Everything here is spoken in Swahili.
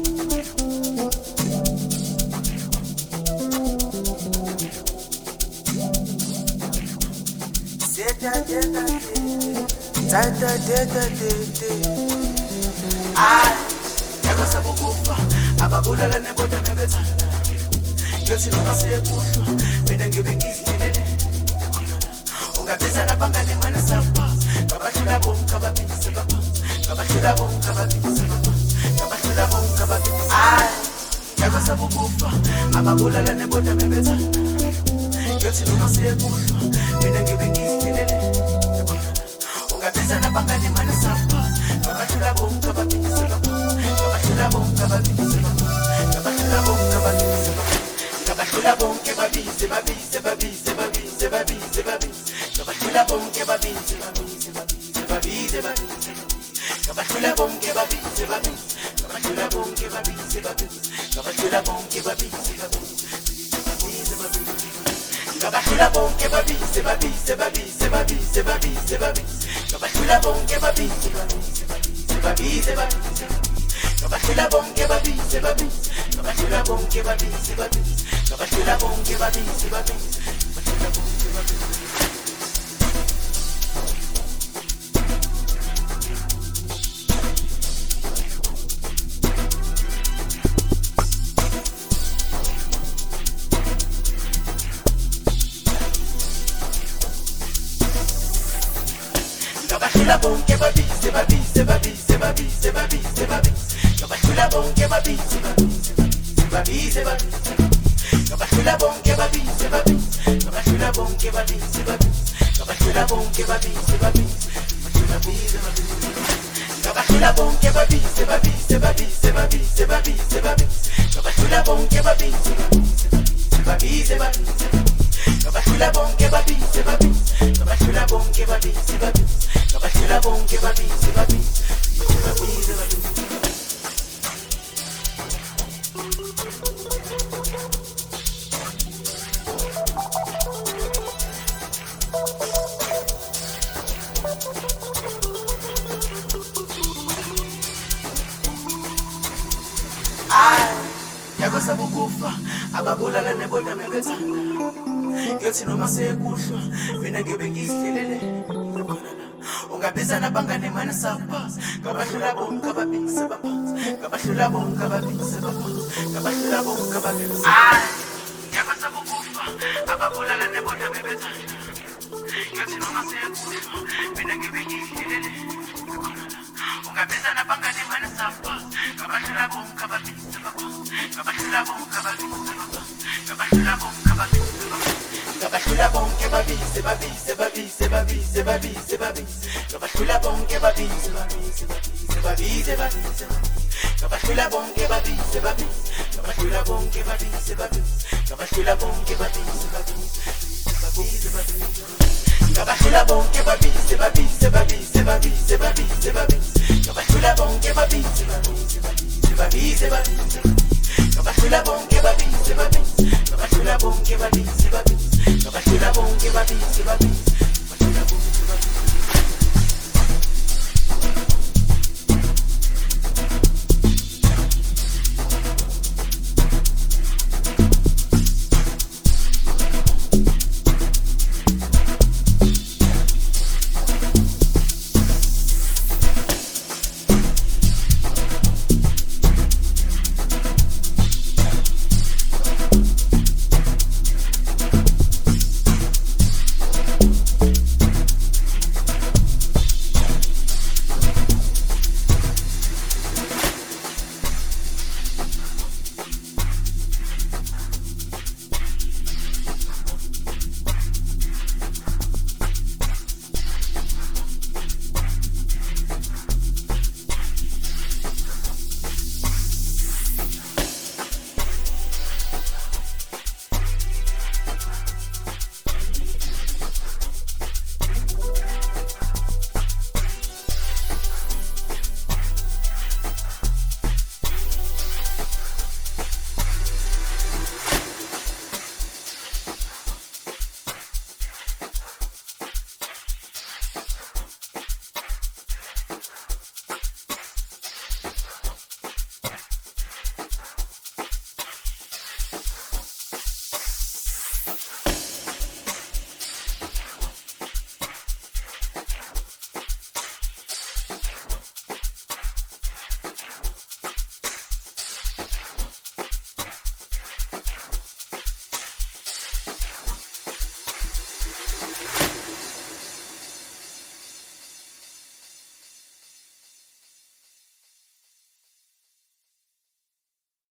Ay, yako sabukufa ababulala neboda nebethanda yothi noma sekuhlwa mina ngibe ngizilele ungabiza nabangane mana sapha ngabahlula bonke ababili baba ngabahlula bonke ababili baba ngabahlula bonke ababili ay yako sabukufa ababulala neboda nebethanda yothi noma sekuhlwa mina ngibe ngizilele ungabiza nabangane mana sapha ngabahlula bonke ababili baba ngabahlula bonke ababili baba ngabahlula bonke ababili baba ngabahlula bonke babize babize babize babize babize babize ngabahlula bonke babize babize babize babize babize ngabahlula bonke babize babize ngabahlula bonke babize babize ngabahlula bonke babize babize ngabahlula bonke babize babize babize babize babize babize ngabahlula bonke babize babize babize babize ngabahlula bonke babize babize ngabahlula bonke babize babize ngabahlula bonke babize babize ngabahlula bonke babize ngabahlula bonke babize babize babize babize babize babize ngabahlula bonke babize babize babize babize ngabahlula bonke babize babize ngabahlula bonke babize babize ngabahlula bonke babize babize ngabahlula bonke babize babize babize babize babize babize ngabahlula bonke babize babize babize babize ngabahlula bonke babize babize ngabahlula bonke babize babize ngabahlula bonke babize babize babize babize yako sabukufa ababulala neboda nebethanda yothi noma sekuhlwa mina ngibe ngizilele ungabiza nabangane mana sapha ngabahlula bonke ababili baba ngabahlula bonke ababili baba ngabahlula bonke ababili yako sabukufa ababulala neboda nebethanda yothi noma sekuhlwa mina ngibe ngizilele ungabiza nabangane mana sapha ngabahlula bonke ababili baba ngabahlula bonke ababili baba ngabahlula bonke ababili baba ngabahlula bonke babize babize babize babize babize babize ngabahlula bonke babize babize babize babize ngabahlula bonke babize babize ngabahlula bonke babize babize ngabahlula bonke babize babize babize babize ngabahlula bonke babize babize babize babize babize babize ngabahlula bonke babize babize babize babize ngabahlula bonke